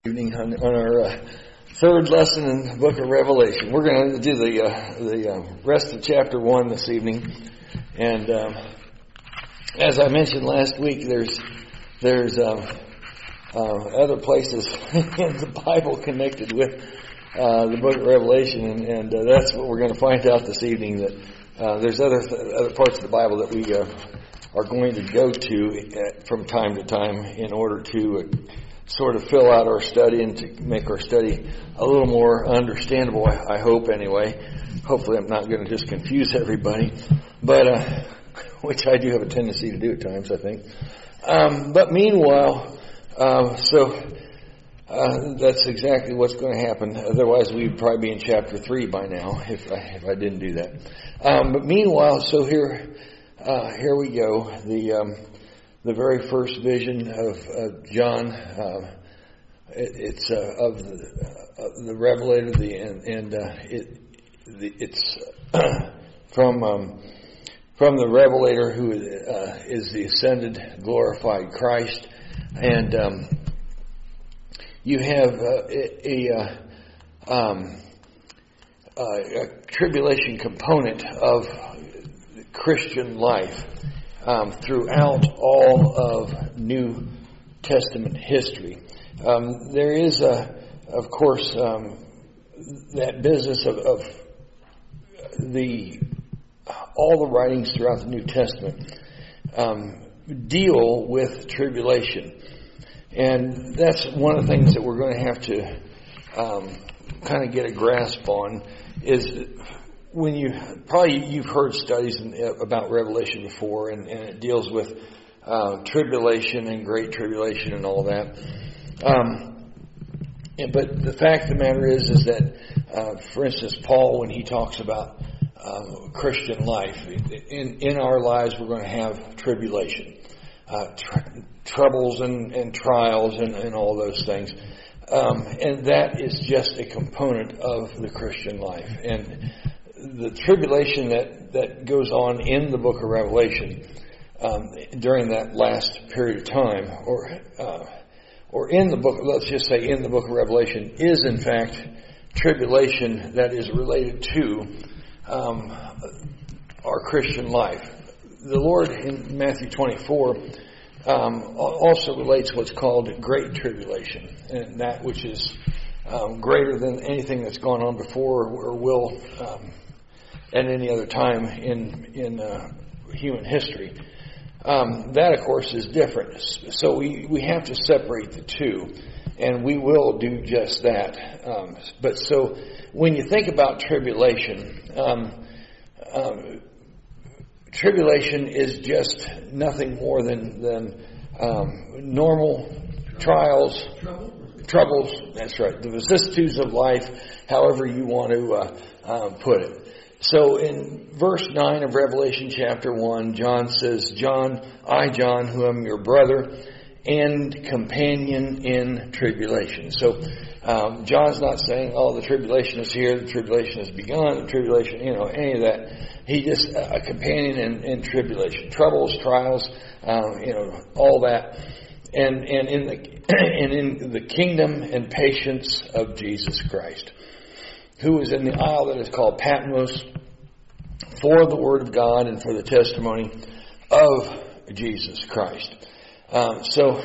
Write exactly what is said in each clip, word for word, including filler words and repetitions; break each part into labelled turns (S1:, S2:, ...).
S1: Evening on, on our uh, third lesson in the book of Revelation. We're going to do the uh, the uh, rest of chapter one this evening, and um, as I mentioned last week, there's there's um, uh, other places in the Bible connected with uh, the book of Revelation, and, and uh, that's what we're going to find out this evening. That uh, there's other other parts of the Bible that we uh, are going to go to at, from time to time in order to Uh, sort of fill out our study and to make our study a little more understandable, I, I hope anyway. Hopefully I'm not going to just confuse everybody, but uh, which I do have a tendency to do at times, I think. Um, but meanwhile, uh, so uh, that's exactly what's going to happen. Otherwise we'd probably be in chapter three by now if I, if I didn't do that. Um, but meanwhile, so here, uh, here we go. The um, The very first vision of, of John, uh, it, it's uh, of the, uh, the Revelator, the, and, and uh, it, the, it's uh, from um, from the Revelator who uh, is the ascended, glorified Christ, and um, you have uh, a, a, um, a tribulation component of Christian life. Um, throughout all of New Testament history. Um, there is, a, of course, um, that business of, of the all the writings throughout the New Testament um, deal with tribulation. And that's one of the things that we're going to have to um, kind of get a grasp on is when you, probably you've heard studies in, about Revelation before, and, and it deals with uh, tribulation and great tribulation and all that. Um, and, but the fact of the matter is, is that, uh, for instance, Paul, when he talks about uh, Christian life, in, in our lives we're going to have tribulation, uh, tr- troubles and, and trials and, and all those things. Um, and that is just a component of the Christian life. And the tribulation that, that goes on in the book of Revelation um, during that last period of time, or uh, or in the book, let's just say in the book of Revelation, is in fact tribulation that is related to um, our Christian life. The Lord in Matthew twenty-four um, also relates what's called great tribulation, and that which is um, greater than anything that's gone on before or will um, at any other time in in uh, human history. Um, that, of course, is different. So we, we have to separate the two, and we will do just that. Um, but so when you think about tribulation, um, um, tribulation is just nothing more than than um, normal trials, troubles. That's right. The vicissitudes of life, however you want to uh, uh, put it. So in verse nine of Revelation chapter one, John says, John, I, John, who am your brother and companion in tribulation. So um, John's not saying, oh, the tribulation is here, the tribulation has begun, the tribulation, you know, any of that. He just, a companion in, in tribulation. Troubles, trials, um, you know, all that. And, and in the, and in the kingdom and patience of Jesus Christ, who is in the isle that is called Patmos for the word of God and for the testimony of Jesus Christ. Um, so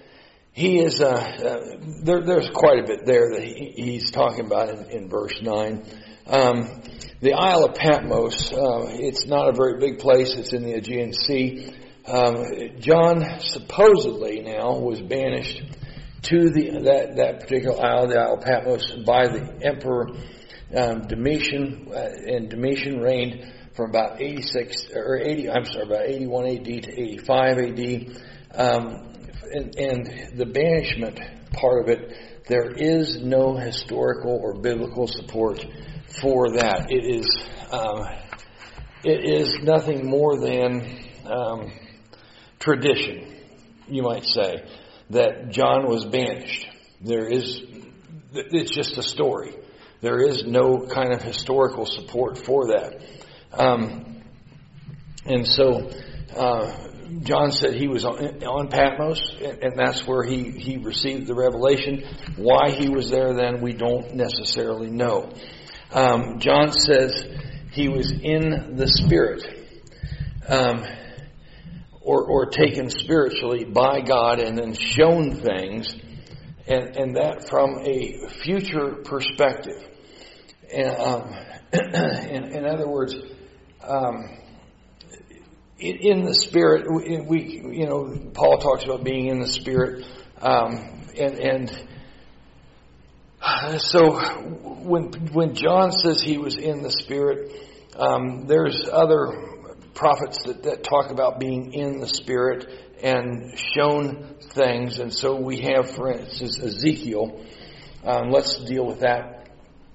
S1: he is, uh, uh, there, there's quite a bit there that he, he's talking about in, in verse nine. Um, the Isle of Patmos, uh, it's not a very big place. It's in the Aegean Sea. Um, John supposedly now was banished to the that, that particular isle, the Isle of Patmos, by the Emperor Um, Domitian, uh, and Domitian reigned from about eighty-six or eighty. I'm sorry, about eighty-one A D to eighty-five A D. Um, and, and the banishment part of it, there is no historical or biblical support for that. It is um, it is nothing more than um, tradition, you might say, that John was banished. There is, it's just a story. There is no kind of historical support for that. Um, and so, uh, John said he was on, on Patmos, and, and that's where he, he received the revelation. Why he was there then, we don't necessarily know. Um, John says he was in the Spirit, um, or, or taken spiritually by God and then shown things, and, and that from a future perspective. And, um, in, in other words, um, in, in the Spirit, we, we, you know, Paul talks about being in the Spirit, um, and, and so when when John says he was in the Spirit, um, there's other prophets that, that talk about being in the Spirit and shown things. And so we have, for instance, Ezekiel. Um, let's deal with that.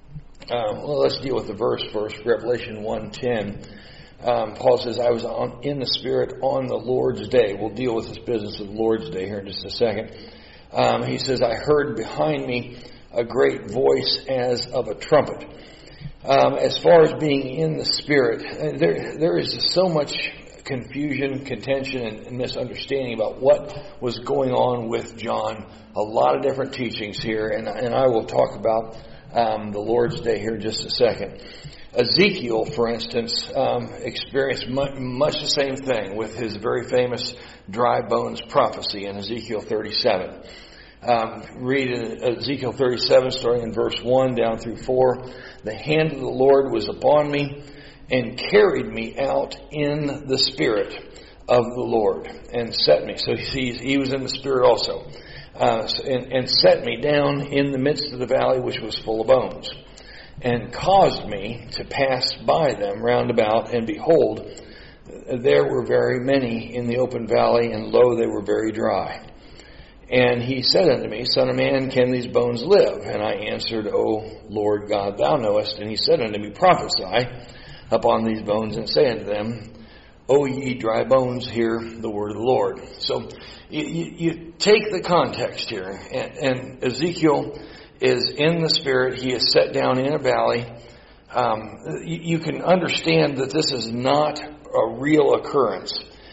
S1: Um, well, let's deal with the verse first, Revelation one ten. Um, Paul says, I was on, in the Spirit on the Lord's day. We'll deal with this business of the Lord's day here in just a second. Um, he says, I heard behind me a great voice as of a trumpet. Um, as far as being in the Spirit, there there is so much confusion, contention, and, and misunderstanding about what was going on with John. A lot of different teachings here, and, and I will talk about um, the Lord's Day here in just a second. Ezekiel, for instance, um, experienced much, much the same thing with his very famous dry bones prophecy in Ezekiel thirty-seven. Um, read in Ezekiel thirty-seven, starting in verse one down through four. The hand of the Lord was upon me and carried me out in the Spirit of the Lord and set me. So he, he was in the Spirit also. Uh, and, and set me down in the midst of the valley which was full of bones, and caused me to pass by them round about, and behold, there were very many in the open valley, and lo, they were very dry. And he said unto me, Son of man, can these bones live? And I answered, O Lord God, thou knowest. And he said unto me, Prophesy upon these bones, and say unto them, O ye dry bones, hear the word of the Lord. So you, you, you take the context here, and, and Ezekiel is in the Spirit. He is set down in a valley. Um, you, you can understand that this is not a real occurrence.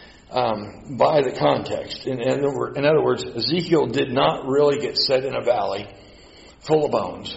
S1: Um, by the context. In, in, in other words, Ezekiel did not really get set in a valley full of bones.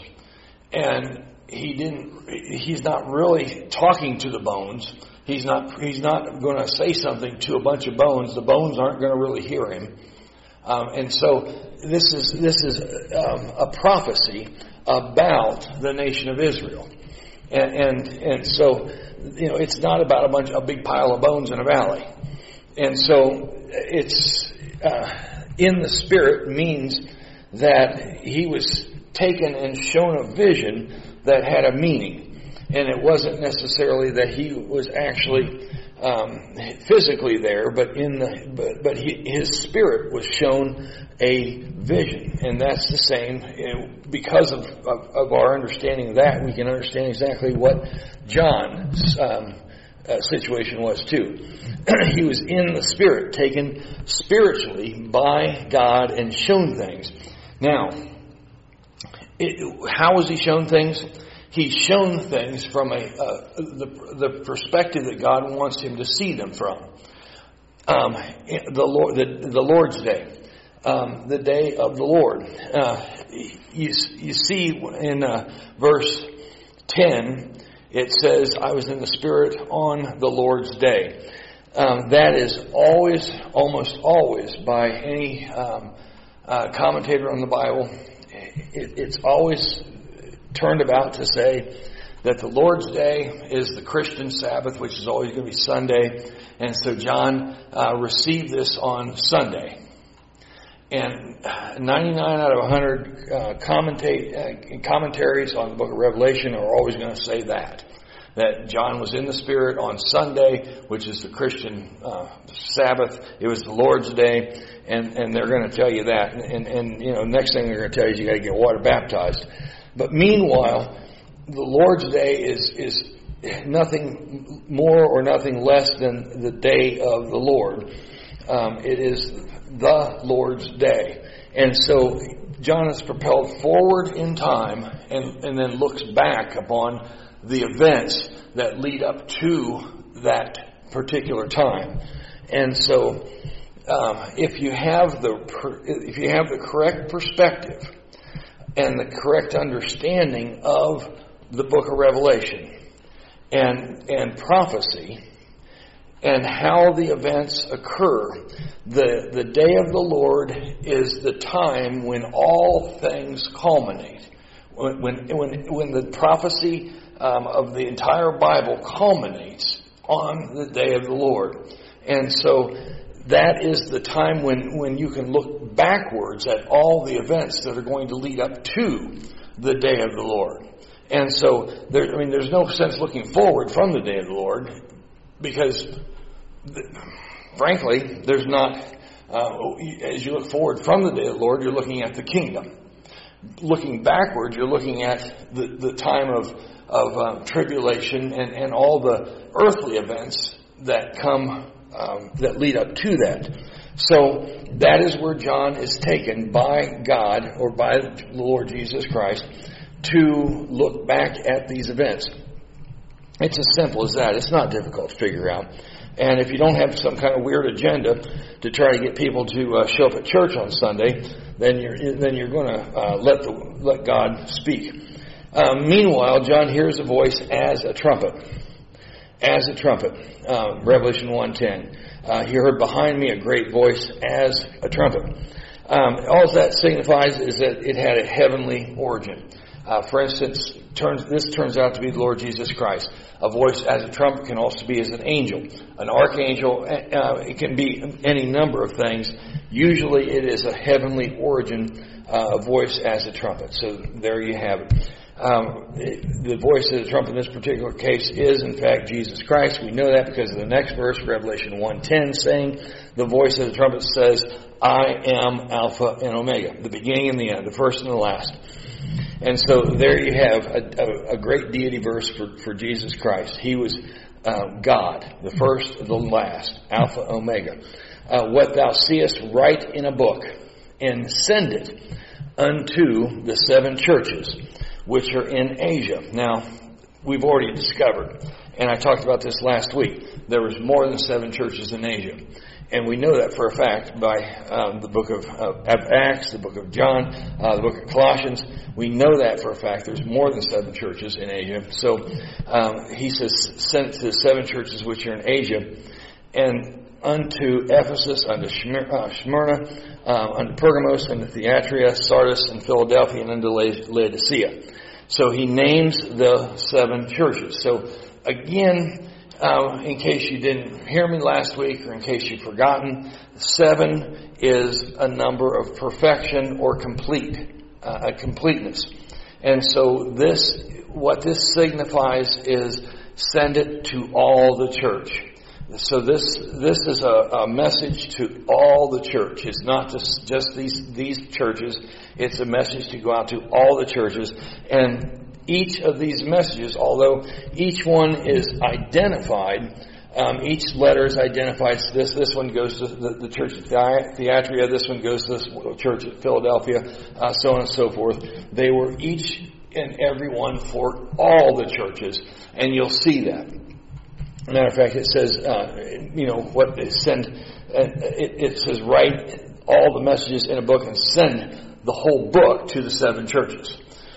S1: And he didn't, he's not really talking to the bones. He's not, he's not going to say something to a bunch of bones. The bones aren't going to really hear him. Um, and so this is, this is um, a prophecy about the nation of Israel. And, and, and so, you know, it's not about a bunch, a big pile of bones in a valley. And so it's uh, in the Spirit means that he was taken and shown a vision that had a meaning. And it wasn't necessarily that he was actually um, physically there, but in the but, but he, his spirit was shown a vision. And that's the same. You know, because of, of, of our understanding of that, we can understand exactly what John's um, uh, situation was too. He was in the Spirit, taken spiritually by God and shown things. Now, it, how was he shown things? He's shown things from a uh, the, the perspective that God wants him to see them from. Um, the Lord, the, the Lord's Day, um, the day of the Lord. Uh, you, you see in uh, verse ten, it says, "I was in the Spirit on the Lord's day." Um, that is always, almost always, by any um, uh, commentator on the Bible, it, it's always turned about to say that the Lord's Day is the Christian Sabbath, which is always going to be Sunday. And so John uh, received this on Sunday. And ninety-nine out of one hundred uh, commentate, uh, commentaries on the book of Revelation are always going to say that. That John was in the Spirit on Sunday, which is the Christian uh, Sabbath. It was the Lord's Day, and, and they're going to tell you that. And, and, and you know, next thing they're going to tell you is you got to get water baptized. But meanwhile, the Lord's Day is is nothing more or nothing less than the day of the Lord. Um, it is the Lord's Day, and so John is propelled forward in time, and, and then looks back upon the events that lead up to that particular time. And so, um, if you have the if you have the correct perspective and the correct understanding of the book of Revelation and and prophecy and how the events occur, the the day of the Lord is the time when all things culminate. When when when the prophecy um, of the entire Bible culminates on the day of the Lord. And so that is the time when, when you can look backwards at all the events that are going to lead up to the day of the Lord. And so, there, I mean, there's no sense looking forward from the day of the Lord because, frankly, there's not, uh, as you look forward from the day of the Lord, you're looking at the kingdom. Looking backward, you're looking at the, the time of, of uh, tribulation and, and all the earthly events that come Um, that lead up to that. So that is where John is taken by God or by the Lord Jesus Christ to look back at these events. It's as simple as that. It's not difficult to figure out. And if you don't have some kind of weird agenda to try to get people to uh, show up at church on Sunday, then you're then you're going to uh, let the let God speak. Uh, meanwhile, John hears a voice as a trumpet. As a trumpet, uh, Revelation one ten. Uh, he heard behind me a great voice as a trumpet. Um, all that signifies is that it had a heavenly origin. Uh, for instance, turns, this turns out to be the Lord Jesus Christ. A voice as a trumpet can also be as an angel, an archangel. Uh, it can be any number of things. Usually, it is a heavenly origin, uh, a voice as a trumpet. So there you have it. Um, the voice of the trumpet in this particular case is, in fact, Jesus Christ. We know that because of the next verse, Revelation one ten, saying, the voice of the trumpet says, I am Alpha and Omega, the beginning and the end, the first and the last. And so there you have a, a, a great deity verse for, for Jesus Christ. He was uh, God, the first and the last, Alpha and Omega. Uh, what thou seest, write in a book and send it unto the seven churches which are in Asia. Now, we've already discovered, and I talked about this last week, there was more than seven churches in Asia. And we know that for a fact by um, the book of, uh, of Acts, the book of John, uh, the book of Colossians. We know that for a fact. There's more than seven churches in Asia. So um, he says, sent to the seven churches which are in Asia, and unto Ephesus, unto Smyrna, um, unto Pergamos, unto Thyatira, Sardis, and Philadelphia, and unto Laodicea. So he names the seven churches. So again, uh, in case you didn't hear me last week, or in case you've forgotten, seven is a number of perfection or complete, uh, a completeness. And so this, what this signifies is send it to all the church. So this this is a, a message to all the church. It's not just, just these, these churches. It's a message to go out to all the churches. And each of these messages, although each one is identified, um, each letter is identified. So this this one goes to the, the church at Thyatira. This one goes to the church at Philadelphia, uh, so on and so forth. They were each and every one for all the churches. And you'll see that. Matter of fact, it says, uh, you know, what they send, uh, it, it says write all the messages in a book and send the whole book to the seven churches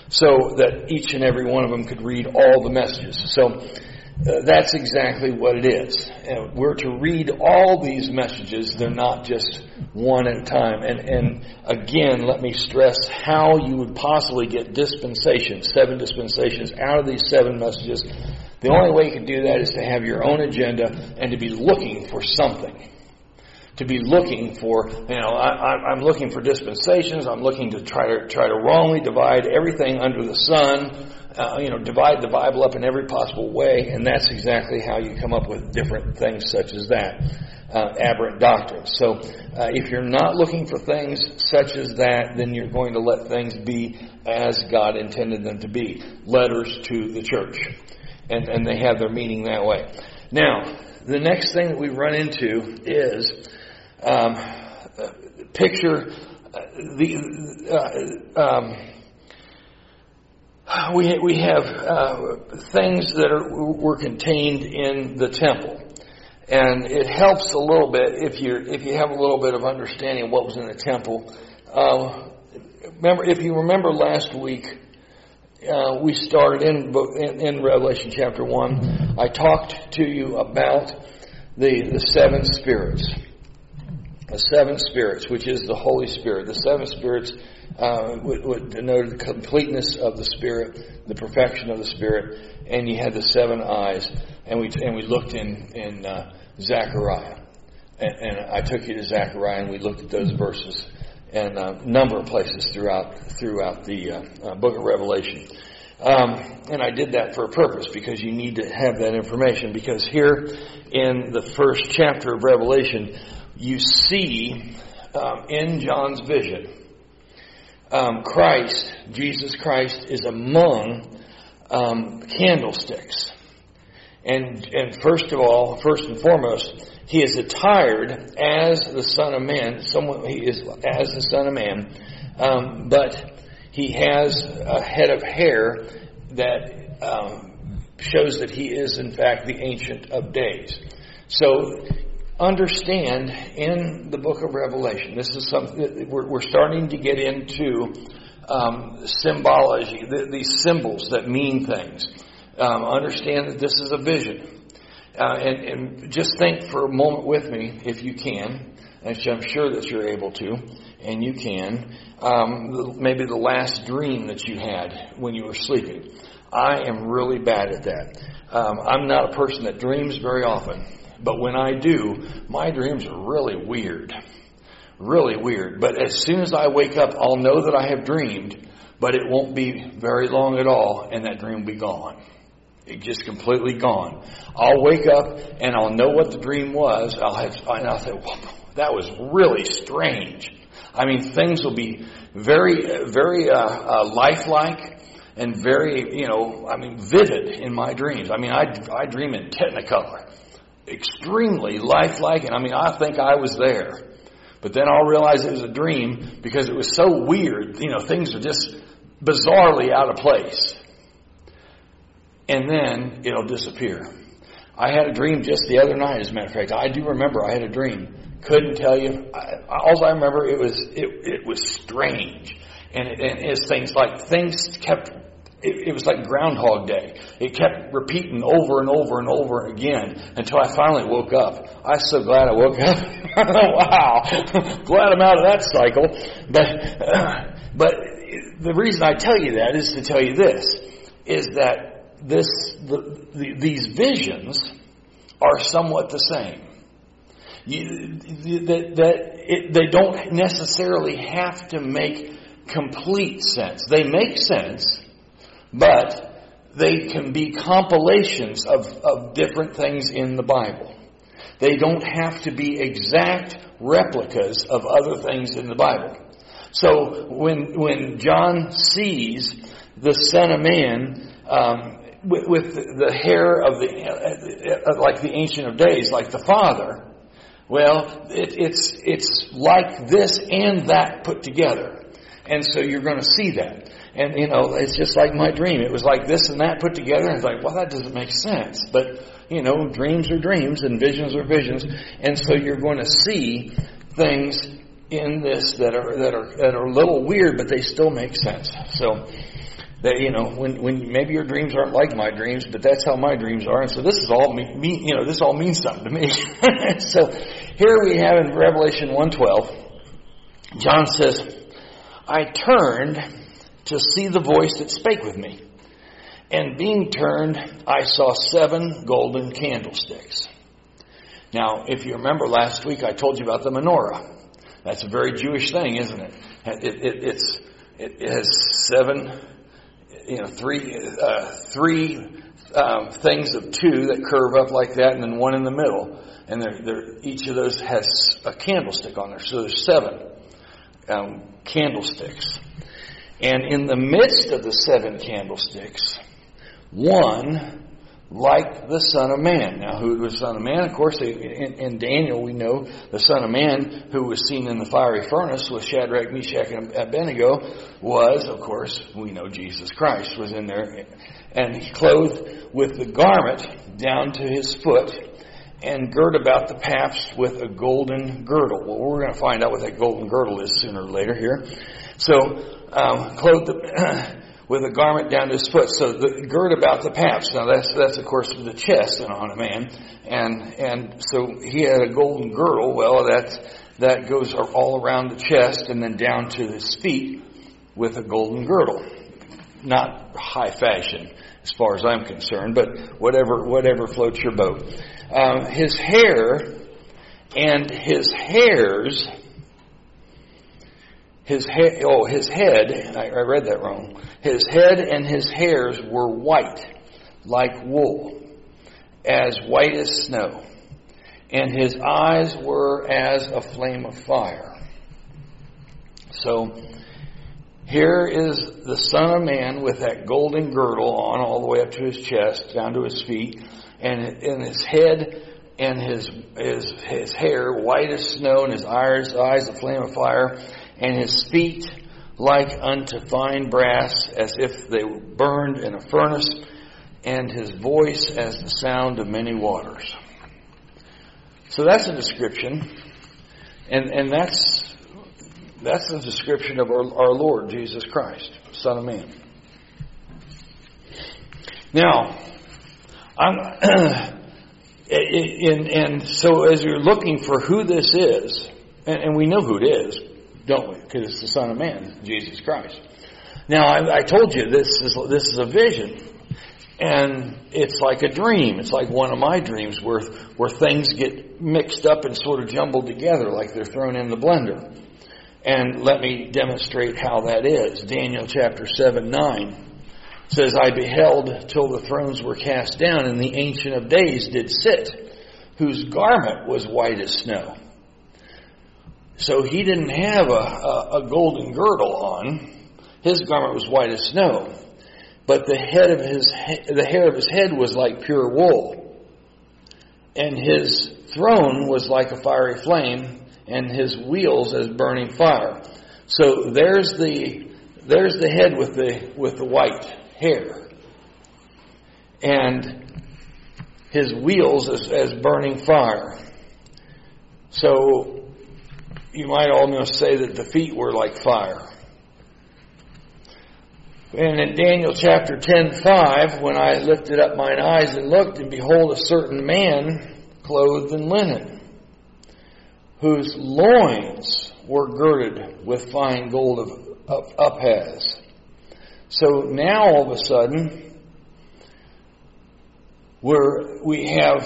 S1: so that each and every one of them could read all the messages. So uh, that's exactly what it is. Uh, we're to read all these messages. They're not just one at a time. And, and again, let me stress how you would possibly get dispensations, seven dispensations out of these seven messages. The only way you can do that is to have your own agenda and to be looking for something. To be looking for, you know, I, I'm looking for dispensations. I'm looking to try to try to wrongly divide everything under the sun. Uh, you know, divide the Bible up in every possible way, and that's exactly how you come up with different things such as that, uh, aberrant doctrines. So, uh, if you're not looking for things such as that, then you're going to let things be as God intended them to be, letters to the church. And, and they have their meaning that way. Now, the next thing that we run into is um, picture the uh, um, we we have uh, things that are were contained in the temple, And it helps a little bit if you if you have a little bit of understanding of what was in the temple. Uh, remember, if you remember last week, uh, we started in, in in Revelation chapter one. I talked to you about the the seven spirits, the seven spirits, which is the Holy Spirit. The seven spirits uh, would, would denote the completeness of the Spirit, the perfection of the Spirit, and you had the seven eyes. And we and we looked in in uh, Zechariah, and, and I took you to Zechariah, and we looked at those verses and a number of places throughout throughout the uh, uh, book of Revelation. Um, and I did that for a purpose, because you need to have that information. Because here in the first chapter of Revelation, you see um, in John's vision, um, Christ, Jesus Christ, is among um, candlesticks. And and first of all, first and foremost, he is attired as the Son of Man. Someone he is as the Son of Man, um, but he has a head of hair that um, shows that he is in fact the Ancient of Days. So understand, in the book of Revelation, this is something we're, we're starting to get into um, symbology, the, these symbols that mean things. Um, understand that this is a vision. Uh, and, and just think for a moment with me, if you can, and I'm sure that you're able to, and you can, um, maybe the last dream that you had when you were sleeping. I am really bad at that. Um, I'm not a person that dreams very often, but when I do, my dreams are really weird. Really weird. But as soon as I wake up, I'll know that I have dreamed, but it won't be very long at all, and that dream will be gone. It's just completely gone. I'll wake up and I'll know what the dream was. I'll have, and I'll say, well, that was really strange. I mean, things will be very, very uh, uh, lifelike and very, you know, I mean, vivid in my dreams. I mean, I, I dream in Technicolor, extremely lifelike, and I mean, I think I was there. But then I'll realize it was a dream because it was so weird. You know, things are just bizarrely out of place. And then it'll disappear. I had a dream just the other night, as a matter of fact. I do remember I had a dream. Couldn't tell you. I, all I remember, it was it, it was strange. And, it, and it's things like, things kept, it, it was like Groundhog Day. It kept repeating over and over and over again until I finally woke up. I'm so glad I woke up. Wow. Glad I'm out of that cycle. But, uh, but the reason I tell you that is to tell you this, is that This the, the, these visions are somewhat the same. You, that that it, they don't necessarily have to make complete sense. They make sense, but they can be compilations of, of different things in the Bible. They don't have to be exact replicas of other things in the Bible. So when when John sees the Son of Man um, with, with the hair of the uh, like the Ancient of Days, like the Father, well, it, it's it's like this and that put together, and so you're going to see that. And, you know, it's just like my dream. It was like this and that put together. And it's like, well, that doesn't make sense. But, you know, dreams are dreams and visions are visions. And so you're going to see things in this that are that are that are a little weird, but they still make sense. So, that, you know, when when maybe your dreams aren't like my dreams, but that's how my dreams are. And so this is all me, me you know, this all means something to me. So here we have in Revelation one twelve, John says, I turned to see the voice that spake with me. And being turned, I saw seven golden candlesticks. Now, if you remember last week, I told you about the menorah. That's a very Jewish thing, isn't it? It, it, it's, it has seven, you know, three, uh, three um, things of two that curve up like that, and then one in the middle. And they're, they're, each of those has a candlestick on there. So there's seven um, candlesticks. And in the midst of the seven candlesticks, one like the Son of Man. Now, who was the Son of Man? Of course, in, in Daniel, we know the Son of Man, who was seen in the fiery furnace with Shadrach, Meshach, and Abednego, was, of course, we know Jesus Christ was in there. And he clothed with the garment down to his foot, and girt about the paps with a golden girdle. Well, we're going to find out what that golden girdle is sooner or later here. So, um, clothed the, with a garment down to his foot. So, the girt about the paps. Now, that's that's of course the chest on a man, and and so he had a golden girdle. Well, that that goes all around the chest and then down to his feet with a golden girdle. Not high fashion, as far as I'm concerned, but whatever whatever floats your boat. Um, his hair and his hairs, his he- oh his head. I, I read that wrong. His head and his hairs were white, like wool, as white as snow, and his eyes were as a flame of fire. So, here is the Son of Man with that golden girdle on all the way up to his chest, down to his feet, and in his head and his his his hair white as snow, and his eyes eyes a flame of fire, and his feet like unto fine brass, as if they were burned in a furnace, and his voice as the sound of many waters. So that's a description, and and that's. That's the description of our, our Lord Jesus Christ, Son of Man. Now, I'm, and, and so as you're looking for who this is, and, and we know who it is, don't we? Because it's the Son of Man, Jesus Christ. Now, I, I told you this is this is a vision, and it's like a dream. It's like one of my dreams, where where things get mixed up and sort of jumbled together, like they're thrown in the blender. And let me demonstrate how that is. Daniel chapter seven, nine says, I beheld till the thrones were cast down, and the Ancient of Days did sit, whose garment was white as snow. So he didn't have a, a, a golden girdle on. His garment was white as snow. But the head of his the hair of his head was like pure wool. And his throne was like a fiery flame, and his wheels as burning fire. So there's the there's the head with the with the white hair, and his wheels as, as burning fire. So you might almost say that the feet were like fire. And in Daniel chapter ten, five, when I lifted up mine eyes and looked, and behold, a certain man clothed in linen, whose loins were girded with fine gold of, of Uphaz. So now all of a sudden, we're, we have,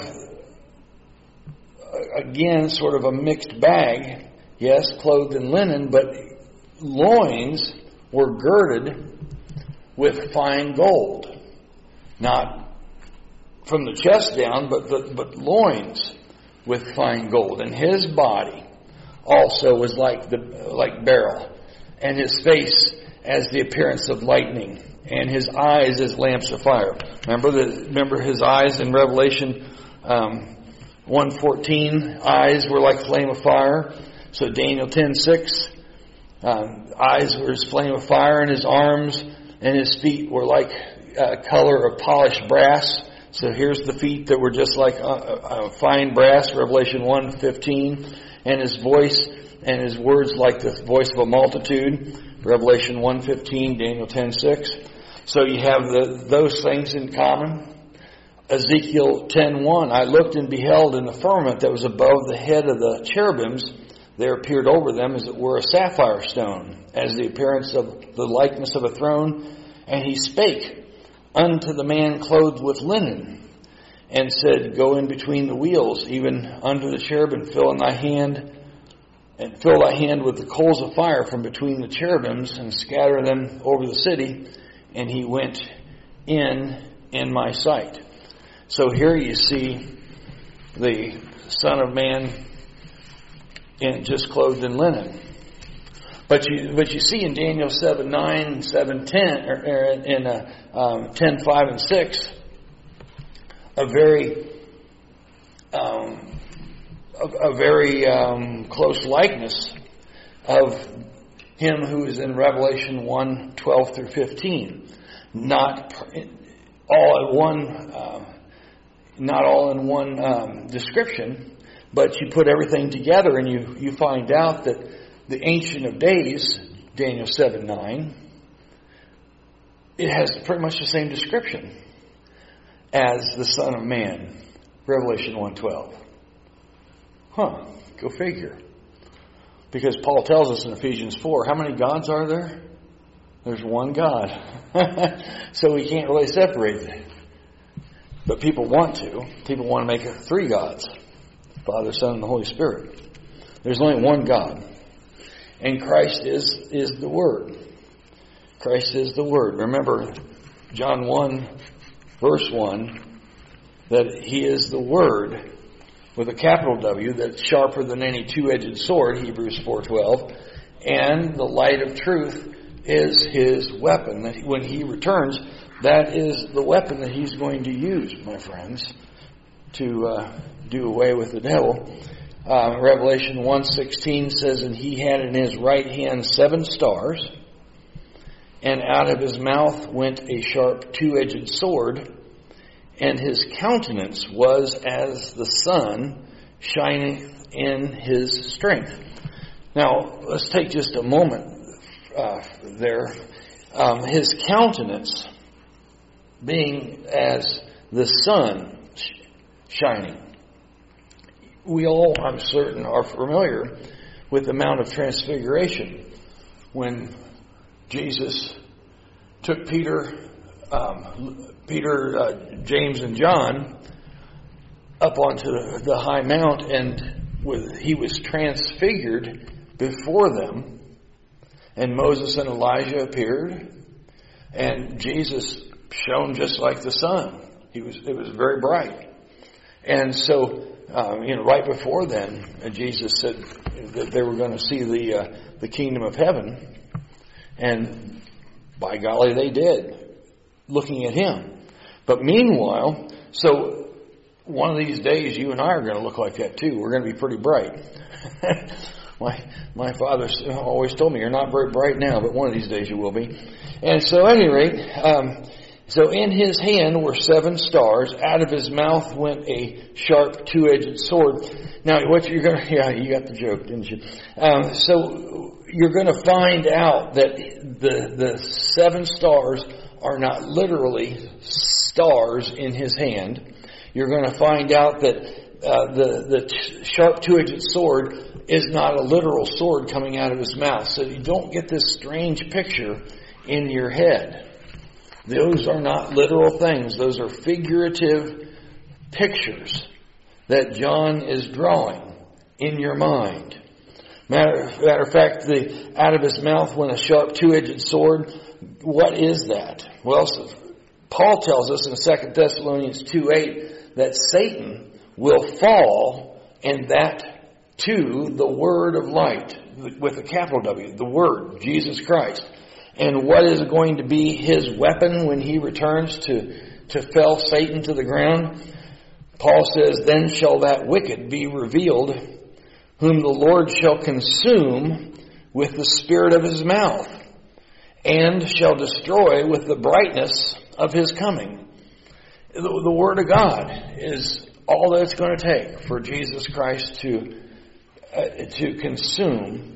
S1: again, sort of a mixed bag. Yes, clothed in linen, but loins were girded with fine gold. Not from the chest down, but, but, but loins with fine gold. And his body also was like the like beryl, and his face as the appearance of lightning, and his eyes as lamps of fire. Remember the remember his eyes in Revelation um, one fourteen. Eyes were like flame of fire. So Daniel ten six, um, eyes were as flame of fire, and his arms and his feet were like uh, color of polished brass. So here's the feet that were just like uh, uh, fine brass, Revelation one fifteen, and his voice and his words like the voice of a multitude, Revelation one fifteen, Daniel ten six. So you have the, those things in common. Ezekiel ten one, I looked and beheld in the firmament that was above the head of the cherubims, there appeared over them as it were a sapphire stone, as the appearance of the likeness of a throne. And he spake unto the man clothed with linen, and said, Go in between the wheels, even under the cherubim, fill in thy hand, and fill thy hand with the coals of fire from between the cherubims, and scatter them over the city. And he went in in my sight. So here you see the Son of Man in just clothed in linen. But you, but you see in Daniel seven nine and seven ten, or, or in uh, um, ten five and six, a very um, a, a very um, close likeness of him who is in Revelation one twelve through fifteen. Not all at one. Uh, not all in one um, description, but you put everything together and you, you find out that the Ancient of Days, Daniel seven nine, it has pretty much the same description as the Son of Man, Revelation one twelve. Huh, go figure. Because Paul tells us in Ephesians four, how many gods are there? There's one God. So we can't really separate them. But people want to. People want to make it three gods. Father, Son, and the Holy Spirit. There's only one God. And Christ is, is the Word. Christ is the Word. Remember, John one, verse one, that He is the Word, with a capital W, that's sharper than any two-edged sword, Hebrews four twelve, and the light of truth is His weapon. That when He returns, that is the weapon that He's going to use, my friends, to uh, do away with the devil. Uh, Revelation one sixteen says, and He had in His right hand seven stars, and out of His mouth went a sharp two-edged sword, and His countenance was as the sun shining in His strength. Now, let's take just a moment uh, there. Um, his countenance being as the sun shining. We all, I'm certain, are familiar with the Mount of Transfiguration when Jesus took Peter, um, Peter, uh, James, and John up onto the, the high mount, and with, he was transfigured before them, and Moses and Elijah appeared, and Jesus shone just like the sun. He was, it was very bright. And so, um, you know, right before then, uh, Jesus said that they were going to see the uh, the kingdom of heaven, and by golly, they did, looking at Him. But meanwhile, so one of these days, you and I are going to look like that too. We're going to be pretty bright. my my father always told me, you're not very bright now, but one of these days you will be. And so, at any rate, um, so in His hand were seven stars. Out of His mouth went a sharp two-edged sword. Now, what you're going to, yeah, you got the joke, didn't you? Um, so you're going to find out that the the seven stars are not literally stars in His hand. You're going to find out that uh, the the t- sharp two-edged sword is not a literal sword coming out of His mouth. So you don't get this strange picture in your head. Those are not literal things. Those are figurative pictures that John is drawing in your mind. Matter, matter of fact, the out of His mouth went a sharp two-edged sword. What is that? Well, so Paul tells us in Second Thessalonians two eight that Satan will fall, and that too the word of light, with a capital W, the Word, Jesus Christ. And what is going to be His weapon when He returns to, to fell Satan to the ground? Paul says, then shall that wicked be revealed, whom the Lord shall consume with the spirit of His mouth, and shall destroy with the brightness of His coming. The, the Word of God is all that it's going to take for Jesus Christ to, uh, to consume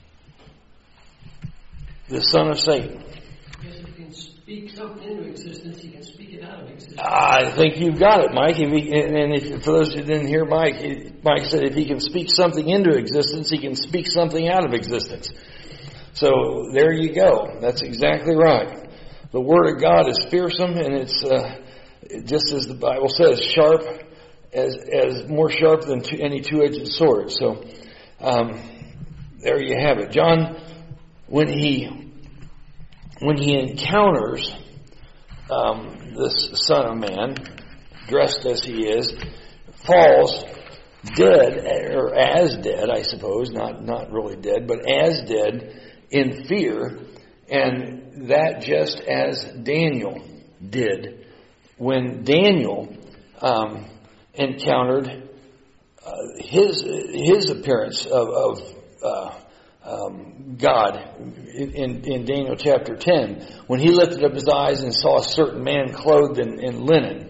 S1: the son of Satan.
S2: Because if He can speak something into existence, He can speak it out of existence.
S1: I think you've got it, Mike. If he, and if, for those who didn't hear Mike, Mike said if He can speak something into existence, He can speak something out of existence. So there you go. That's exactly right. The Word of God is fearsome, and it's uh, just as the Bible says, sharp, as as more sharp than two, any two-edged sword. So um, there you have it. John, when he when he encounters um, this Son of Man, dressed as He is, falls dead, or as dead, I suppose, not not really dead, but as dead in fear, and that just as Daniel did when Daniel um, encountered uh, his his appearance of, of uh, um, God in, in Daniel chapter ten, when he lifted up his eyes and saw a certain man clothed in, in linen,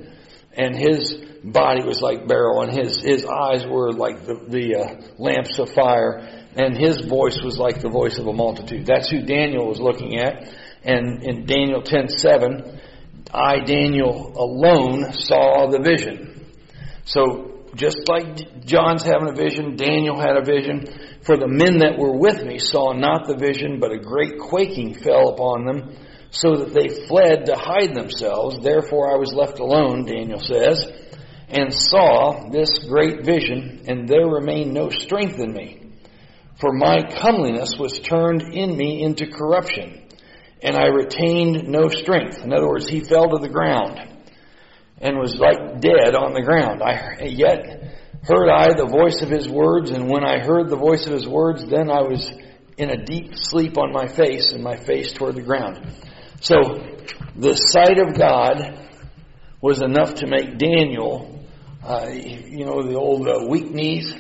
S1: and his body was like beryl, and his, his eyes were like the, the uh, lamps of fire, and his voice was like the voice of a multitude. That's who Daniel was looking at. And in Daniel ten seven, I, Daniel, alone saw the vision. So just like John's having a vision, Daniel had a vision. For the men that were with me saw not the vision, but a great quaking fell upon them, so that they fled to hide themselves. Therefore I was left alone, Daniel says, and saw this great vision, and there remained no strength in me. For my comeliness was turned in me into corruption, and I retained no strength. In other words, he fell to the ground and was like dead on the ground. I yet heard I the voice of his words, and when I heard the voice of his words, then I was in a deep sleep on my face, and my face toward the ground. So the sight of God was enough to make Daniel, uh, you know, the old uh, weak knees,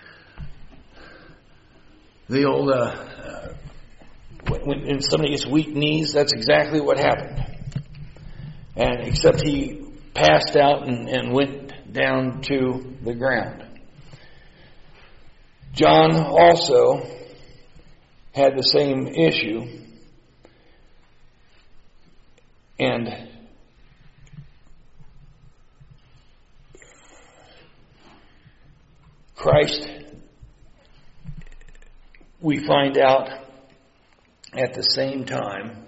S1: the old, uh, uh, when, when somebody gets weak knees, that's exactly what happened. And except he passed out and, and went down to the ground. John also had the same issue. And Christ, we find out at the same time,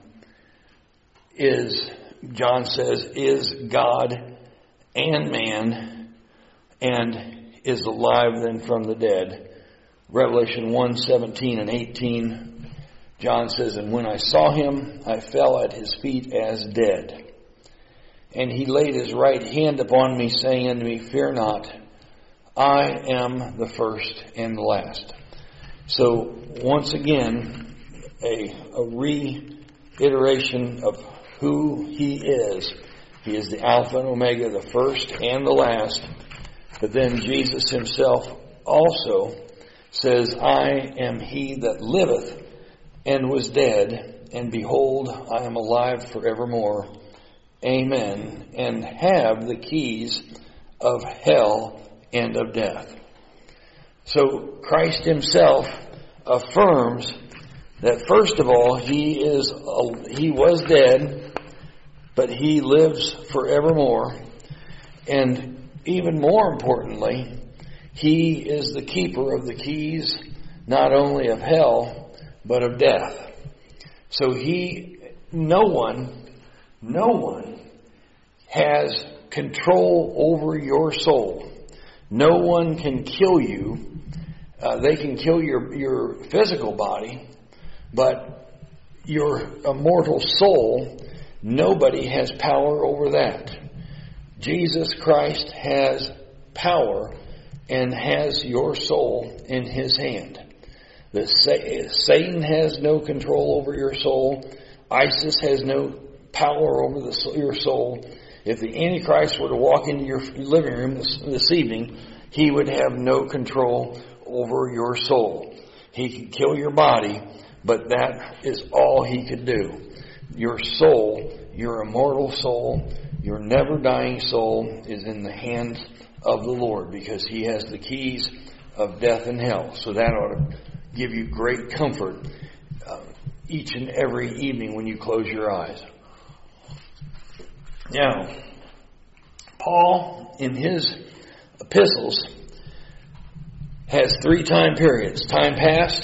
S1: is, John says, is God and man, and is alive then from the dead. Revelation one seventeen and eighteen, John says, and when I saw him, I fell at his feet as dead. And he laid his right hand upon me, saying unto me, fear not, I am the first and the last. So once again, a, a reiteration of who he is. He is the Alpha and Omega, the first and the last. But then Jesus himself also says, I am he that liveth and was dead, and behold, I am alive forevermore. Amen. And have the keys of hell and of death. So Christ himself affirms that first of all, he is he was dead, but he lives forevermore. And even more importantly, he is the keeper of the keys, not only of hell, but of death. So he, no one, no one has control over your soul. No one can kill you. Uh, they can kill your, your physical body, but your immortal soul, nobody has power over that. Jesus Christ has power and has your soul in his hand. The Satan has no control over your soul. ISIS has no power over the, your soul. If the Antichrist were to walk into your living room this, this evening, he would have no control over your soul. He could kill your body, but that is all he could do. Your soul, your immortal soul, your never-dying soul is in the hands of the Lord, because he has the keys of death and hell. So that ought to give you great comfort uh, each and every evening when you close your eyes. Now, Paul, in his epistles, has three time periods: time past,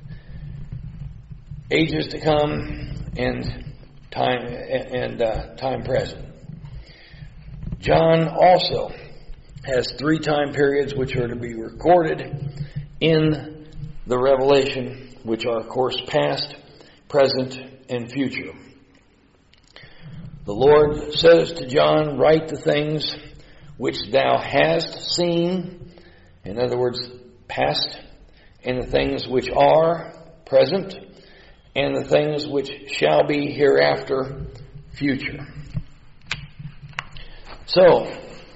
S1: ages to come, and time and uh, time present. John also has three time periods which are to be recorded in the Revelation, which are, of course, past, present, and future. The Lord says to John, write the things which thou hast seen, in other words, past, and the things which are, present, and the things which shall be hereafter, future. So,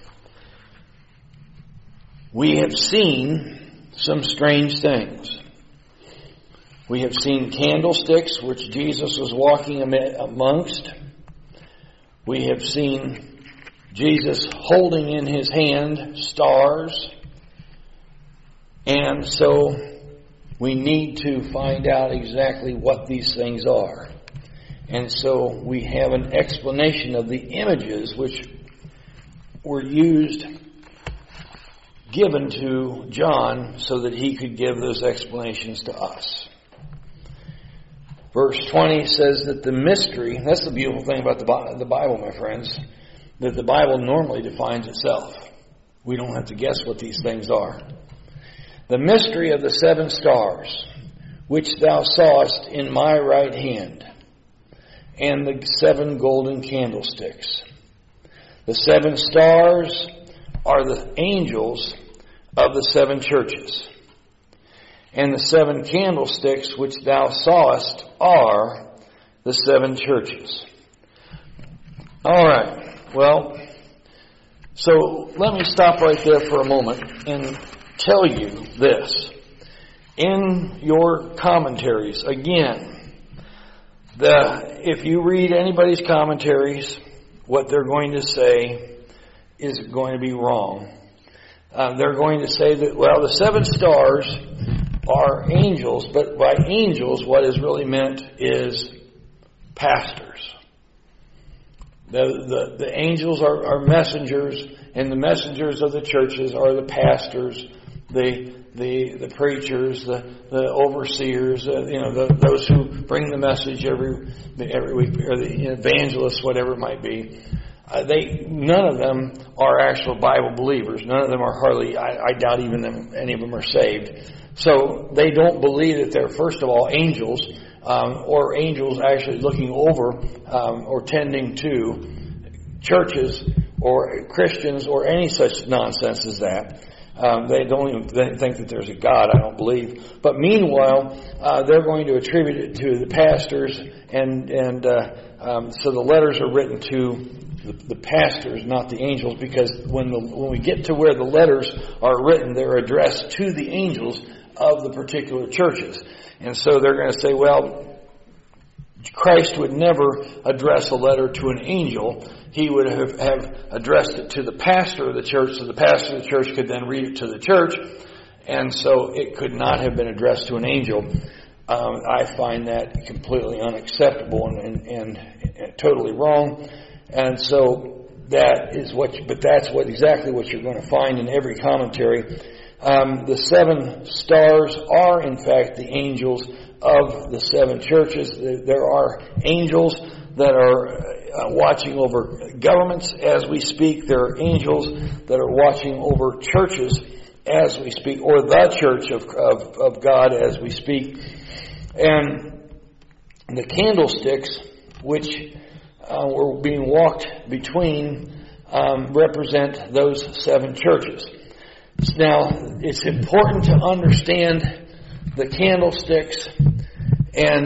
S1: we have seen some strange things. We have seen candlesticks which Jesus was walking amongst. We have seen Jesus holding in his hand stars. And so we need to find out exactly what these things are. And so we have an explanation of the images which were used, given to John so that he could give those explanations to us. Verse twenty says that the mystery, that's the beautiful thing about the Bible, my friends, that the Bible normally defines itself. We don't have to guess what these things are. The mystery of the seven stars, which thou sawest in my right hand, and the seven golden candlesticks. The seven stars are the angels of the seven churches. And the seven candlesticks which thou sawest are the seven churches. All right. Well, so let me stop right there for a moment and tell you this. In your commentaries, again, the if you read anybody's commentaries, what they're going to say is going to be wrong. Uh, they're going to say that, well, the seven stars are angels, but by angels, what is really meant is pastors. The, the, the angels are, are messengers, and the messengers of the churches are the pastors, the the the preachers, the the overseers, uh, you know, the, those who bring the message every every week, or the evangelists, whatever it might be. Uh, they none of them are actual Bible believers. None of them are hardly. I, I doubt even them, any of them are saved. So they don't believe that they're, first of all, angels, um, or angels actually looking over um, or tending to churches or Christians or any such nonsense as that. Um, they don't even think that there's a God, I don't believe. But meanwhile, uh, they're going to attribute it to the pastors, and and uh, um, so the letters are written to the, the pastors, not the angels, because when the when we get to where the letters are written, they're addressed to the angels of the particular churches. And so they're going to say, well, Christ would never address a letter to an angel. He would have, have addressed it to the pastor of the church, so the pastor of the church could then read it to the church, and so it could not have been addressed to an angel. Um, I find that completely unacceptable and, and, and totally wrong. And so that is what, you, but that's what exactly what you're going to find in every commentary. Um, the seven stars are, in fact, the angels of the seven churches. There are angels that are uh, watching over governments as we speak. There are angels that are watching over churches as we speak, or the church of, of, of God as we speak. And the candlesticks, which uh, were being walked between, um, represent those seven churches. Now, it's important to understand the candlesticks and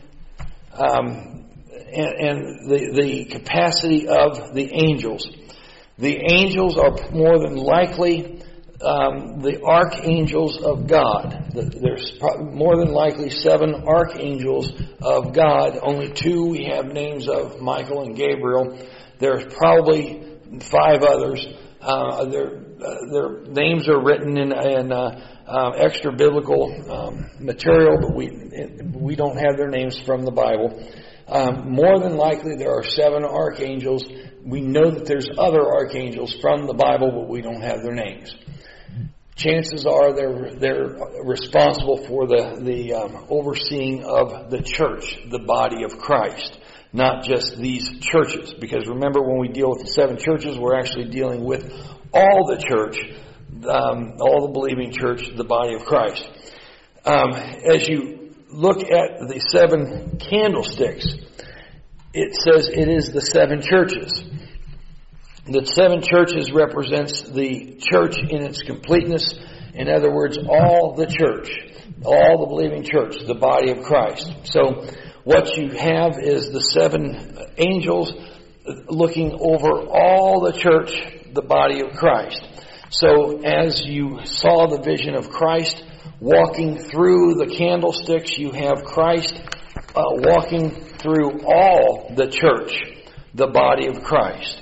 S1: um, and, and the, the capacity of the angels. The angels are more than likely um, the archangels of God. There's more than likely seven archangels of God. Only two we have names of, Michael and Gabriel. There's probably five others. Uh, their, uh, their names are written in, in uh, uh, extra biblical um, material, but we we don't have their names from the Bible. Um, more than likely, there are seven archangels. We know that there's other archangels from the Bible, but we don't have their names. Chances are they're they're responsible for the the um, overseeing of the church, the body of Christ. Not just these churches. Because remember, when we deal with the seven churches, we're actually dealing with all the church, um, all the believing church, the body of Christ. Um, as you look at the seven candlesticks, it says it is the seven churches. The seven churches represents the church in its completeness. In other words, all the church, all the believing church, the body of Christ. So, what you have is the seven angels looking over all the church, the body of Christ. So as you saw the vision of Christ walking through the candlesticks, you have Christ uh, walking through all the church, the body of Christ.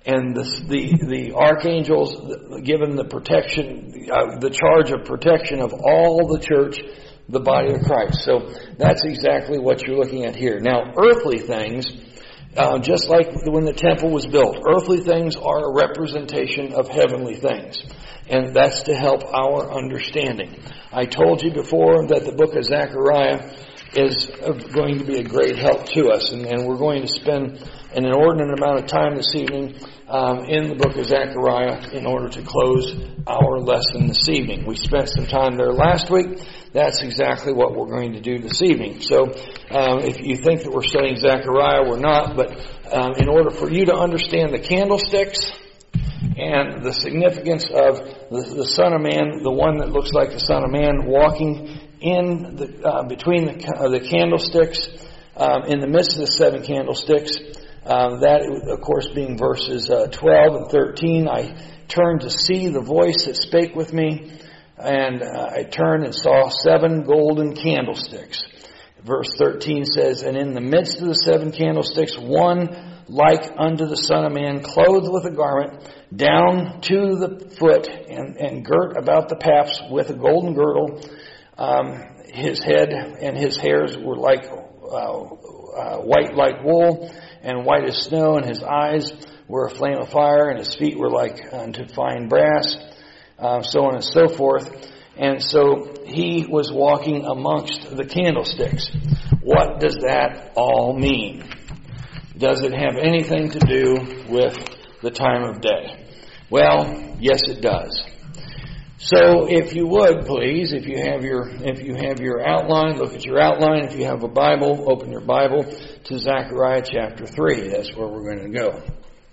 S1: and the the, the archangels given the protection, uh, the charge of protection of all the church, the body of Christ. So that's exactly what you're looking at here. Now, earthly things, uh, just like when the temple was built, earthly things are a representation of heavenly things. And that's to help our understanding. I told you before that the book of Zechariah is going to be a great help to us. And, and we're going to spend an inordinate amount of time this evening um, in the book of Zechariah in order to close our lesson this evening. We spent some time there last week. That's exactly what we're going to do this evening. So um, if you think that we're studying Zechariah, we're not. But um, in order for you to understand the candlesticks and the significance of the, the Son of Man, the one that looks like the Son of Man walking in the uh, between the, uh, the candlesticks, um, in the midst of the seven candlesticks, uh, that of course being verses uh, twelve and thirteen. I turned to see the voice that spake with me, and uh, I turned and saw seven golden candlesticks. Verse thirteen says, and in the midst of the seven candlesticks, one like unto the Son of Man, clothed with a garment down to the foot, and, and girt about the paps with a golden girdle. Um, his head and his hairs were like uh, uh, white like wool, and white as snow, and his eyes were a flame of fire, and his feet were like unto fine brass, uh, so on and so forth. And so he was walking amongst the candlesticks. What does that all mean? Does it have anything to do with the time of day? Well, yes, it does. So, if you would, please, if you have your if you have your outline, look at your outline. If you have a Bible, open your Bible to Zechariah chapter three. That's where we're going to go.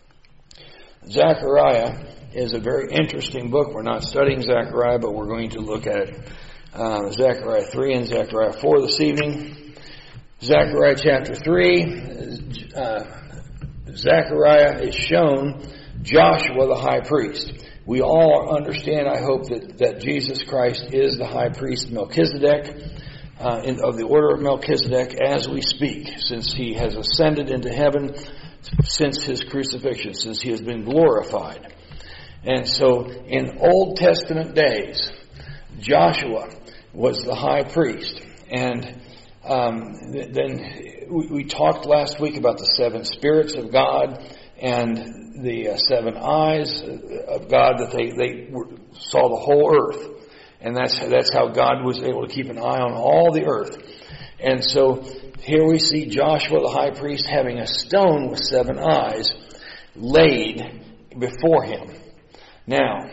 S1: Zechariah is a very interesting book. We're not studying Zechariah, but we're going to look at it. Uh, Zechariah three and Zechariah four this evening. Zechariah chapter three, uh, Zechariah is shown Joshua the high priest. We all understand, I hope, that, that Jesus Christ is the high priest Melchizedek, uh, in, of the order of Melchizedek as we speak, since he has ascended into heaven, since his crucifixion, since he has been glorified. And so in Old Testament days, Joshua was the high priest. And um, then we, we talked last week about the seven spirits of God and the uh, seven eyes of God, that they, they were, saw the whole earth. And that's, that's how God was able to keep an eye on all the earth. And so here we see Joshua the high priest having a stone with seven eyes laid before him. Now,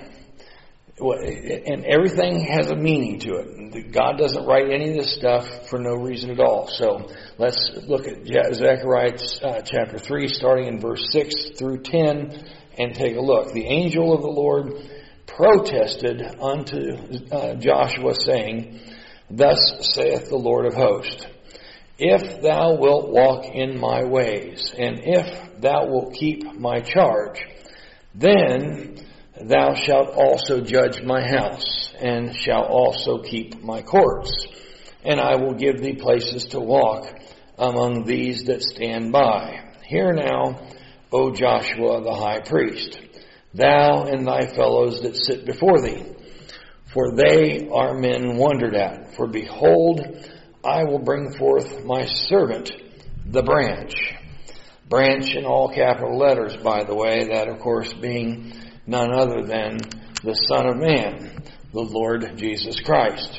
S1: and everything has a meaning to it. God doesn't write any of this stuff for no reason at all. So let's look at Zechariah uh, chapter three, starting in verse six through ten, and take a look. The angel of the Lord protested unto uh, Joshua, saying, Thus saith the Lord of hosts, If thou wilt walk in my ways, and if thou wilt keep my charge, then thou shalt also judge my house, and shalt also keep my courts. And I will give thee places to walk among these that stand by. Hear now, O Joshua the high priest, thou and thy fellows that sit before thee, for they are men wondered at. For behold, I will bring forth my servant, the branch. Branch in all capital letters, by the way, that of course being none other than the Son of Man, the Lord Jesus Christ.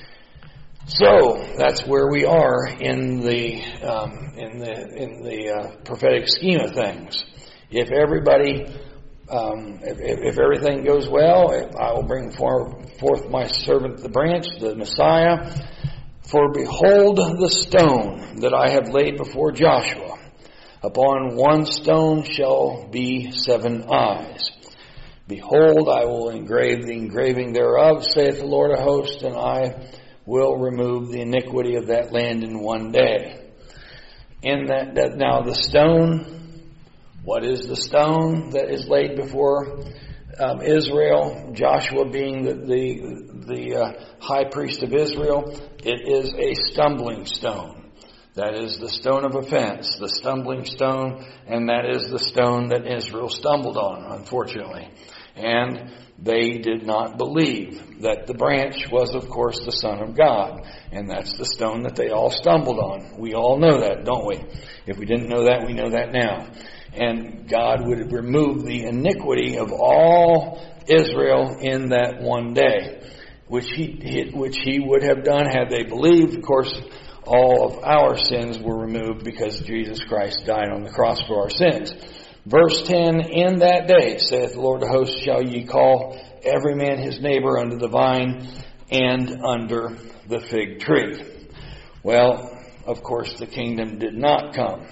S1: So that's where we are in the um, in the in the uh, prophetic scheme of things. If everybody, um, if, if everything goes well, I will bring forth my servant the branch, the Messiah. For behold, the stone that I have laid before Joshua. Upon one stone shall be seven eyes. Behold, I will engrave the engraving thereof, saith the Lord of hosts, and I will remove the iniquity of that land in one day. In that, that now the stone, what is the stone that is laid before um, Israel? Joshua being the the, the uh, high priest of Israel, it is a stumbling stone. That is the stone of offense, the stumbling stone, and that is the stone that Israel stumbled on, unfortunately. And they did not believe that the branch was, of course, the Son of God. And that's the stone that they all stumbled on. We all know that, don't we? If we didn't know that, we know that now. And God would remove the iniquity of all Israel in that one day, which he, which he would have done had they believed. Of course, all of our sins were removed because Jesus Christ died on the cross for our sins. Verse ten, in that day, saith the Lord of hosts, shall ye call every man his neighbor under the vine and under the fig tree. Well, of course, the kingdom did not come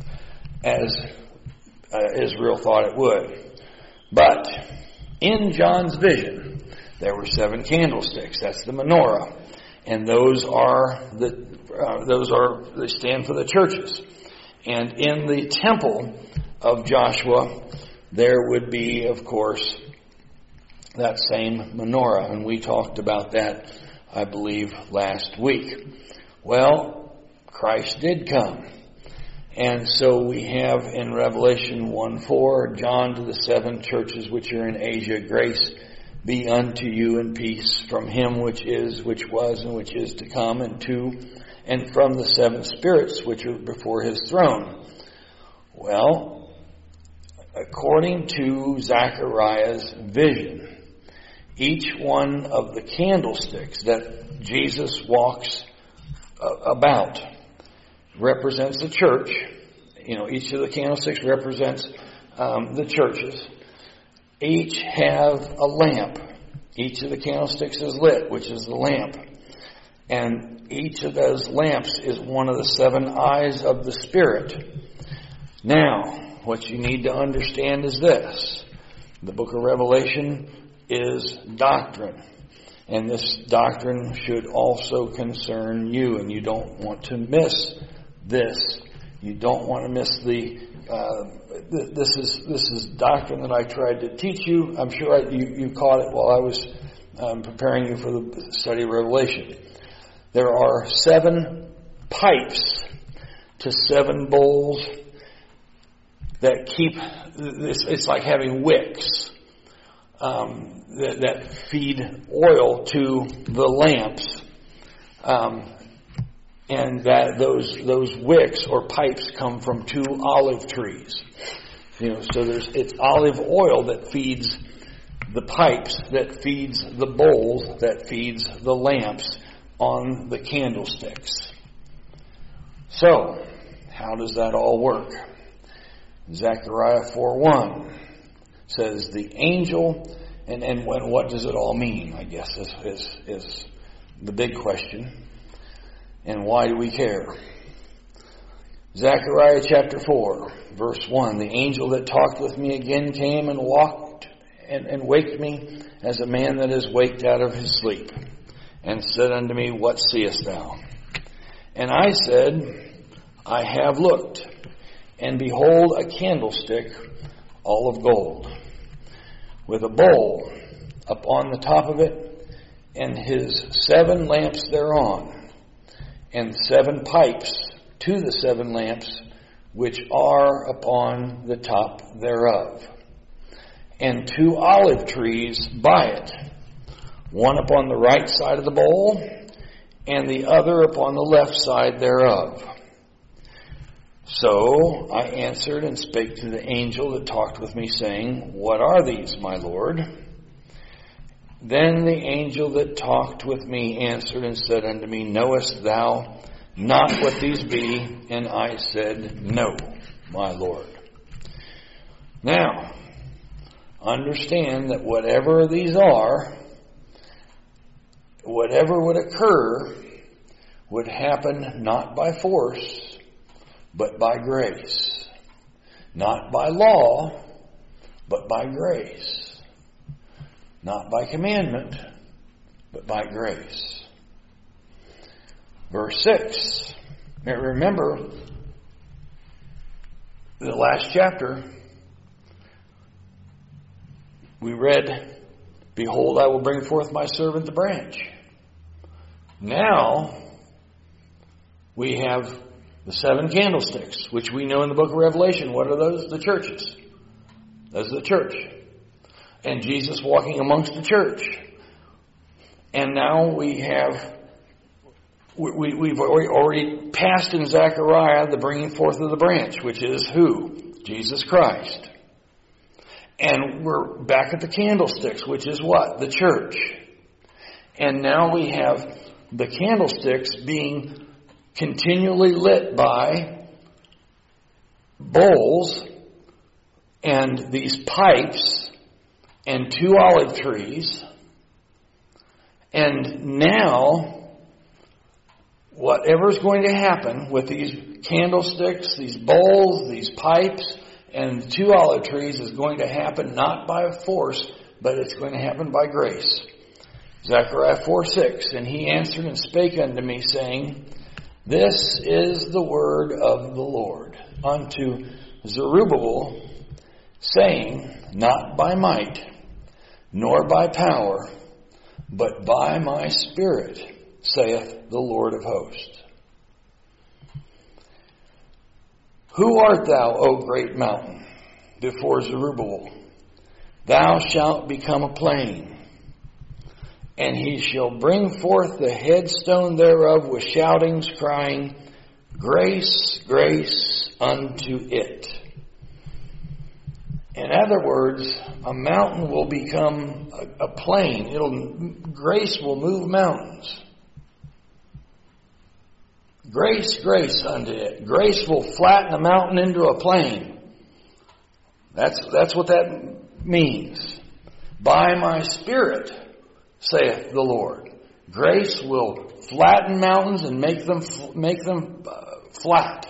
S1: as uh, Israel thought it would. But in John's vision, there were seven candlesticks. That's the menorah. And those are the, uh, those are, they stand for the churches. And in the temple of Joshua, there would be, of course, that same menorah. And we talked about that, I believe, last week. Well, Christ did come. And so we have in Revelation one four, John to the seven churches which are in Asia, grace be unto you and peace from him which is, which was, and which is to come, and to and from the seven spirits which are before his throne. Well, according to Zechariah's vision, each one of the candlesticks that Jesus walks about represents the church. You know, each of the candlesticks represents um, the churches. Each have a lamp. Each of the candlesticks is lit, which is the lamp. And each of those lamps is one of the seven eyes of the Spirit. Now, what you need to understand is this. The book of Revelation is doctrine. And this doctrine should also concern you. And you don't want to miss this. You don't want to miss the... Uh, this is this is doctrine that I tried to teach you. I'm sure I, you, you caught it while I was um, preparing you for the study of Revelation. There are seven pipes to seven bowls that keep this. It's like having wicks um, that, that feed oil to the lamps, um, and that those those wicks or pipes come from two olive trees. You know, so there's it's olive oil that feeds the pipes, that feeds the bowls, that feeds the lamps on the candlesticks. So, how does that all work? Zechariah four one says the angel, and, and when, what does it all mean, I guess, is, is, is the big question. And why do we care? Zechariah chapter four, verse one. The angel that talked with me again came and walked and, and waked me as a man that is waked out of his sleep, and said unto me, what seest thou? And I said, I have looked, and behold a candlestick all of gold, with a bowl upon the top of it, and his seven lamps thereon, and seven pipes to the seven lamps which are upon the top thereof, and two olive trees by it, one upon the right side of the bowl, and the other upon the left side thereof. So I answered and spake to the angel that talked with me, saying, what are these, my Lord? Then the angel that talked with me answered and said unto me, knowest thou not what these be? And I said, no, my Lord. Now, understand that whatever these are, whatever would occur, would happen not by force, but by grace. Not by law, but by grace. Not by commandment, but by grace. Verse six. Now remember, the last chapter, we read, behold, I will bring forth my servant the branch. Now, we have The seven candlesticks, which we know in the book of Revelation. What are those? The churches. Those are the church. And Jesus walking amongst the church. And now we have, we, we've already passed in Zechariah the bringing forth of the branch, which is who? Jesus Christ. And we're back at the candlesticks, which is what? The church. And now we have the candlesticks being continually lit by bowls and these pipes and two olive trees. And now, whatever's going to happen with these candlesticks, these bowls, these pipes, and the two olive trees is going to happen not by force, but it's going to happen by grace. Zechariah four six, and he answered and spake unto me, saying, This is the word of the Lord unto Zerubbabel, saying, Not by might, nor by power, but by my Spirit, saith the Lord of hosts. Who art thou, O great mountain, before Zerubbabel? Thou shalt become a plain, and he shall bring forth the headstone thereof with shoutings, crying, Grace, grace unto it. In other words, a mountain will become a, a plain. It'll, grace will move mountains. Grace, grace unto it. Grace will flatten a mountain into a plain. That's, that's what that means. By my Spirit, saith the Lord. Grace will flatten mountains and make them, make them uh, flat.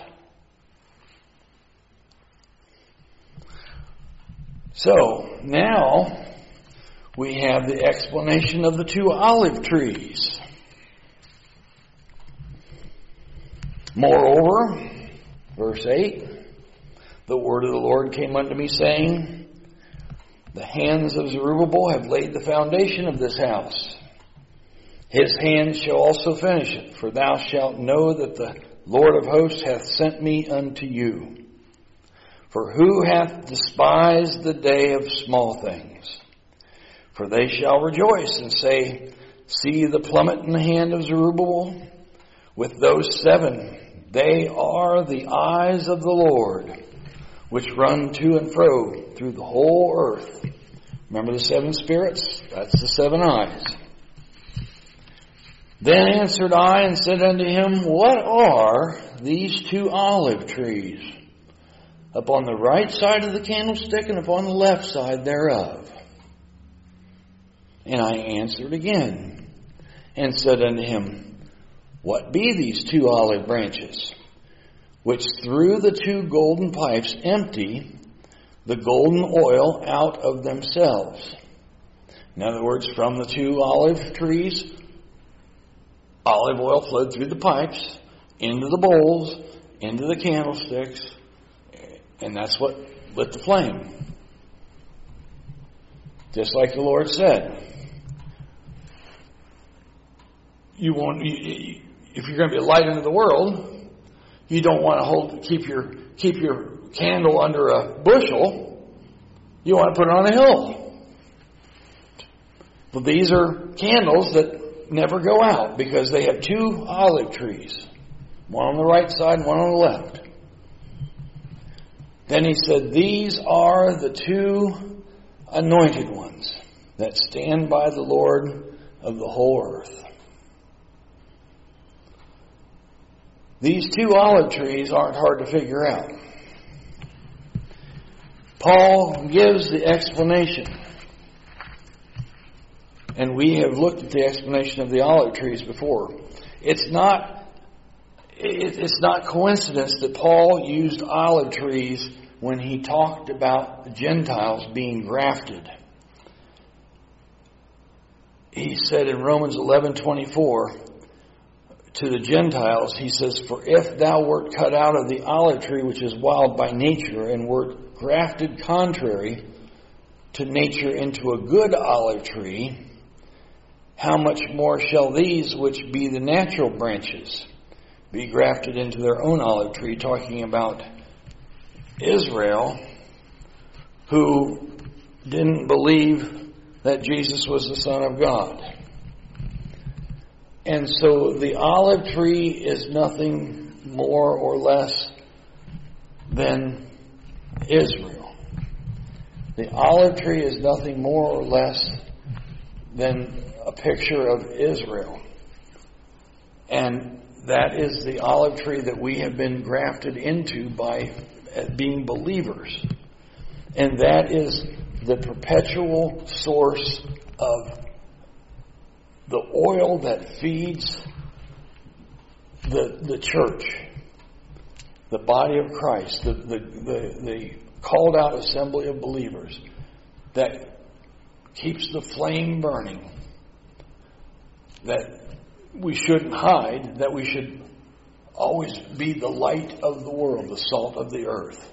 S1: So, now we have the explanation of the two olive trees. Moreover, verse eight, the word of the Lord came unto me, saying, The hands of Zerubbabel have laid the foundation of this house. His hands shall also finish it, for thou shalt know that the Lord of hosts hath sent me unto you. For who hath despised the day of small things? For they shall rejoice and say, See the plummet in the hand of Zerubbabel. With those seven, they are the eyes of the Lord, which run to and fro through the whole earth. Remember the seven spirits? That's the seven eyes. Then answered I and said unto him, What are these two olive trees upon the right side of the candlestick and upon the left side thereof? And I answered again and said unto him, What be these two olive branches, which through the two golden pipes empty the golden oil out of themselves? In other words, from the two olive trees, olive oil flowed through the pipes, into the bowls, into the candlesticks, and that's what lit the flame. Just like the Lord said. You won't, you, if you're going to be a light into the world, you don't want to hold, keep your, keep your candle under a bushel. You want to put it on a hill. But these are candles that never go out because they have two olive trees. One on the right side and one on the left. Then he said, These are the two anointed ones that stand by the Lord of the whole earth. These two olive trees aren't hard to figure out. Paul gives the explanation. And we have looked at the explanation of the olive trees before. It's not, it's not coincidence that Paul used olive trees when he talked about the Gentiles being grafted. He said in Romans eleven twenty-four, to the Gentiles, he says, For if thou wert cut out of the olive tree which is wild by nature, and wert grafted contrary to nature into a good olive tree, how much more shall these which be the natural branches be grafted into their own olive tree, talking about Israel, who didn't believe that Jesus was the Son of God. And so the olive tree is nothing more or less than Israel. The olive tree is nothing more or less than a picture of Israel. And that is the olive tree that we have been grafted into by being believers. And that is the perpetual source of the oil that feeds the the church, the body of Christ, the, the, the, the called out assembly of believers, that keeps the flame burning, that we shouldn't hide, that we should always be the light of the world, the salt of the earth.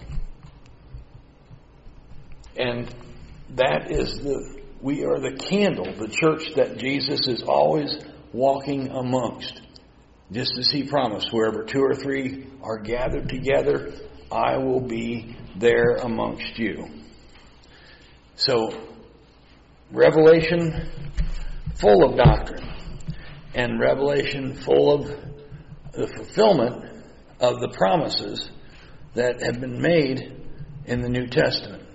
S1: And that is the, we are the candle, the church that Jesus is always walking amongst. Just as he promised, wherever two or three are gathered together, I will be there amongst you. So, Revelation full of doctrine, and Revelation full of the fulfillment of the promises that have been made in the New Testament.